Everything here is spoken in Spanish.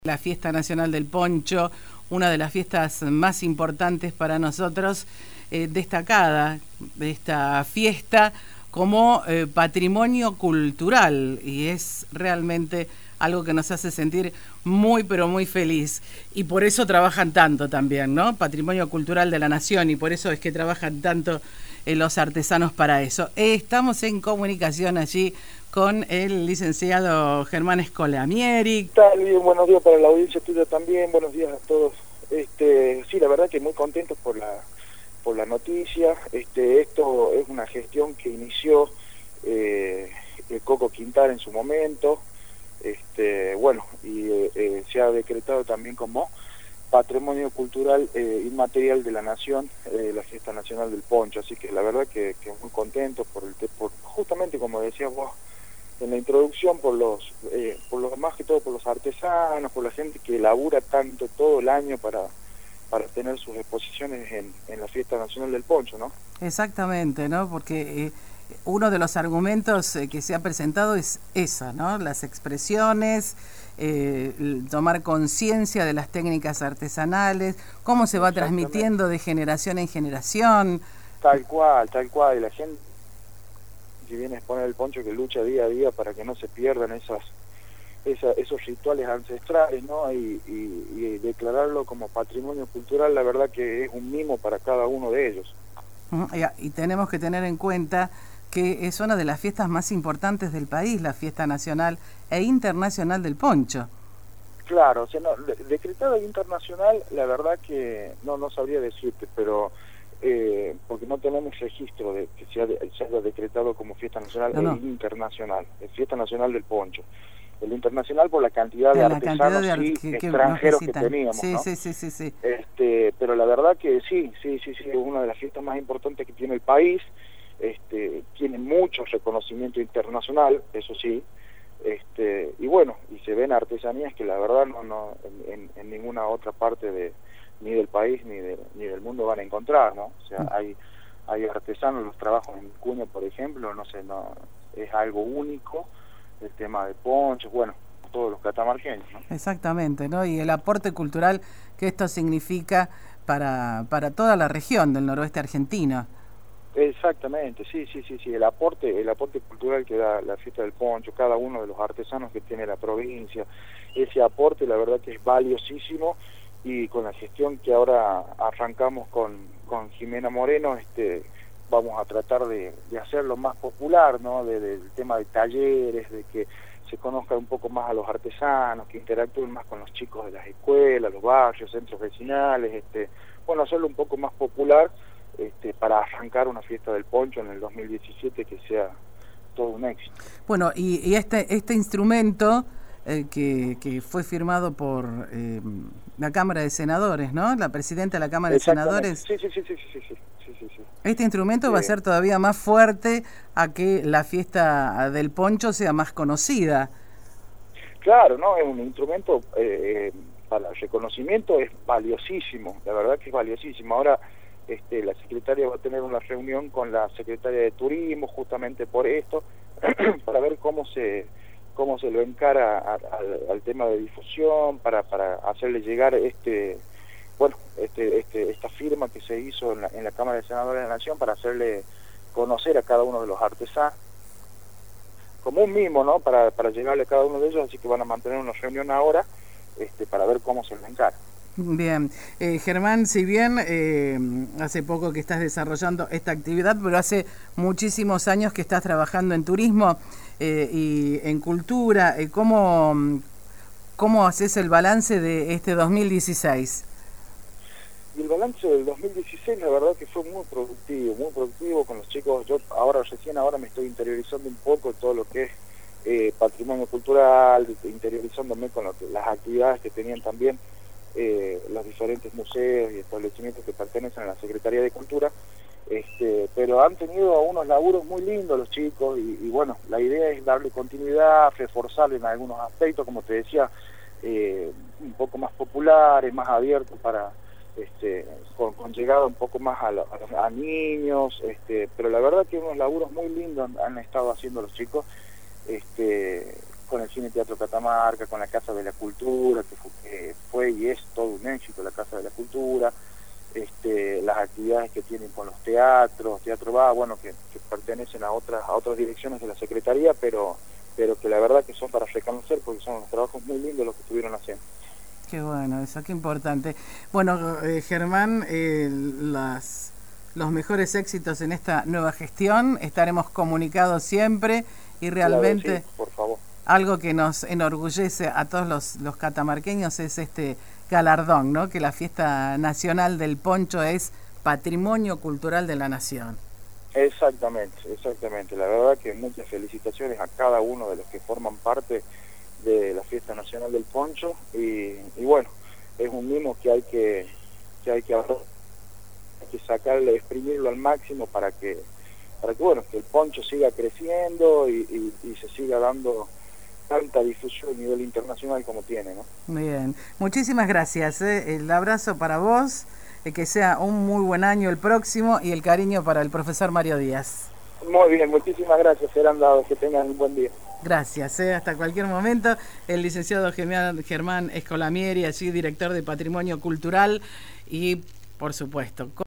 La Fiesta Nacional del Poncho, una de las fiestas más importantes para nosotros, destacada de esta fiesta como patrimonio cultural, y es realmente algo que nos hace sentir muy pero muy feliz, y por eso trabajan tanto también, ¿no? Patrimonio cultural de la nación, y por eso es que trabajan tanto los artesanos para eso. Estamos en comunicación allí con el licenciado Germán Scolamieri. ¿Qué tal? Bien, buenos días para la audiencia tuya también, buenos días a todos. Sí, la verdad que muy contentos por la noticia. Esto es una gestión que inició el Coco Quintal en su momento. Se ha decretado también como Patrimonio Cultural Inmaterial de la Nación, la Fiesta Nacional del Poncho. Así que la verdad que muy contentos por justamente como decías vos en la introducción, por los más que todo por los artesanos, por la gente que labura tanto todo el año para tener sus exposiciones en la Fiesta Nacional del Poncho, ¿no? Exactamente, ¿no? Porque uno de los argumentos que se ha presentado es esa, ¿no? Las expresiones, tomar conciencia de las técnicas artesanales, cómo se va transmitiendo de generación en generación. Tal cual, y la gente que viene a exponer el poncho, que lucha día a día para que no se pierdan esos rituales ancestrales, ¿no? Y declararlo como patrimonio cultural, la verdad que es un mimo para cada uno de ellos. Y tenemos que tener en cuenta que es una de las fiestas más importantes del país, la fiesta nacional e internacional del poncho. Claro, o sea, no, decretada internacional, la verdad que no sabría decirte, pero porque no tenemos registro de que se haya decretado como fiesta nacional e internacional, es fiesta nacional del poncho. El internacional por la cantidad de artesanos extranjeros que teníamos, sí, ¿no? Sí. Pero la verdad que sí, es una de las fiestas más importantes que tiene el país. Tiene mucho reconocimiento internacional, eso sí, y bueno, y se ven artesanías que la verdad no en ninguna otra parte ni del país ni del mundo van a encontrar, ¿no? O sea, hay artesanos, los trabajos en Vicuña, por ejemplo, no es algo único, el tema de ponchos, bueno, todos los catamarqueños, ¿no? Exactamente, ¿no? Y el aporte cultural que esto significa para toda la región del noroeste argentino. Exactamente, sí, el aporte cultural que da la fiesta del poncho, cada uno de los artesanos que tiene la provincia, ese aporte la verdad que es valiosísimo, y con la gestión que ahora arrancamos con Jimena Moreno, vamos a tratar de hacerlo más popular, ¿no? Del tema de talleres, de que se conozca un poco más a los artesanos, que interactúen más con los chicos de las escuelas, los barrios, centros vecinales, hacerlo un poco más popular, para arrancar una fiesta del poncho en el 2017 que sea todo un éxito. Bueno, y este instrumento que fue firmado por la Cámara de Senadores, ¿no? La presidenta de la Cámara de Senadores. Sí. Este instrumento va a ser todavía más fuerte a que la fiesta del poncho sea más conocida. Claro, ¿no? Es un instrumento para el reconocimiento, es valiosísimo, la verdad que es valiosísimo. Ahora la secretaria va a tener una reunión con la secretaria de Turismo justamente por esto, para ver cómo se lo encara al tema de difusión, para hacerle llegar esta firma que se hizo en la Cámara de Senadores de la Nación, para hacerle conocer a cada uno de los artesanos como un mimo, ¿no? Para llegarle a cada uno de ellos. Así que van a mantener una reunión ahora para ver cómo se lo encara. Bien, Germán, si bien hace poco que estás desarrollando esta actividad, pero hace muchísimos años que estás trabajando en turismo y en cultura, ¿cómo haces el balance de este 2016? Y el balance del 2016 la verdad que fue muy productivo con los chicos. Yo recién ahora me estoy interiorizando un poco en todo lo que es patrimonio cultural, interiorizándome con las actividades que tenían también los diferentes museos y establecimientos que pertenecen a la Secretaría de Cultura, pero han tenido unos laburos muy lindos los chicos, y bueno, la idea es darle continuidad, reforzarle en algunos aspectos, como te decía, un poco más populares, más abiertos para con llegada un poco más a niños, pero la verdad que unos laburos muy lindos han estado haciendo los chicos, con el Cine Teatro Catamarca, con la Casa de la Cultura, que fue y es todo un éxito la Casa de la Cultura, las actividades que tienen con los teatros, Teatro Va, bueno, que pertenecen a otras direcciones de la Secretaría, pero que la verdad que son para reconocer porque son unos trabajos muy lindos los que estuvieron haciendo. Qué bueno eso, qué importante. Bueno, Germán, los mejores éxitos en esta nueva gestión, estaremos comunicados siempre y realmente Claro, sí, por favor. Algo que nos enorgullece a todos los catamarqueños es este galardón, ¿no? Que la Fiesta Nacional del Poncho es Patrimonio Cultural de la Nación. Exactamente. La verdad que muchas felicitaciones a cada uno de los que forman parte de la Fiesta Nacional del Poncho y bueno, es un mimo que hay que sacarle, exprimirlo al máximo para que bueno, que el poncho siga creciendo y se siga dando tanta difusión a nivel internacional como tiene, ¿no? Bien, muchísimas gracias, el abrazo para vos, que sea un muy buen año el próximo y el cariño para el profesor Mario Díaz. Muy bien, muchísimas gracias, serán dados, que tengan un buen día. Gracias, hasta cualquier momento. El licenciado Germán Escolamieri, allí director de Patrimonio Cultural y, por supuesto,